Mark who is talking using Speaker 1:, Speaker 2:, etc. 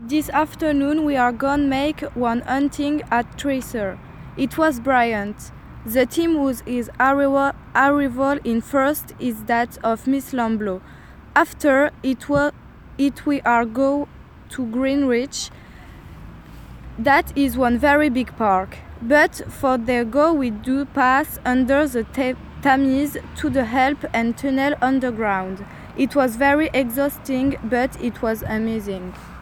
Speaker 1: This afternoon we are gonna make one hunting at Tracer. It was brilliant. The team whose arrival in first is that of Miss Lamblot. After it we are go to Greenwich. That is one very big park. But for their go we do pass under the Thames to the Help and tunnel underground. It was very exhausting, but it was amazing.